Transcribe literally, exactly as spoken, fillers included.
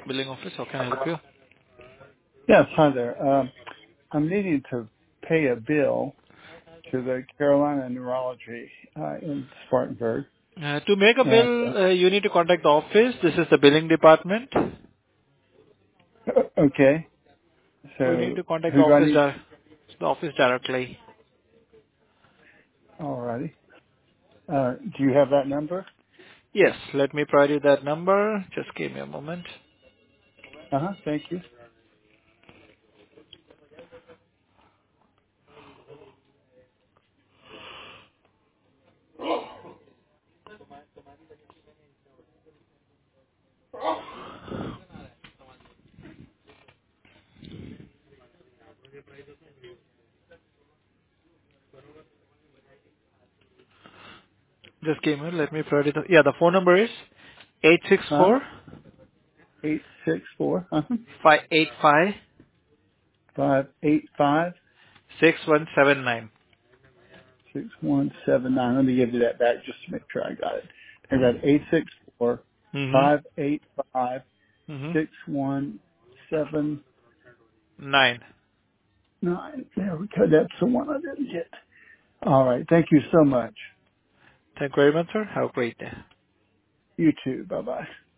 billing office. How can I help you? Yes, hi there. Um, I'm needing to pay a bill to the Carolina Neurology uh, in Spartanburg. Uh, to make a And bill, uh, uh, you need to contact the office. This is the billing department. okay, You need so to contact the who do I office, need? di- the office directly. Alrighty. Uh, do you have that number? Yes, let me provide you that number. Just give me a moment. Uh huh. Thank you. Just give me. Let me provide you. The, yeah, the phone number is eight six Huh? four Eight six four. Uh huh. five eight five Five eight five six one seven nine. six one seven nine. Let me give you that back just to make sure I got it. I got eight six four five Mm-hmm. eight five six Mm-hmm. one seven Nine. nine. There we go. That's the one I didn't get. All right. Thank you so much. Thank you very much, sir. Have a great day. You too. Bye bye.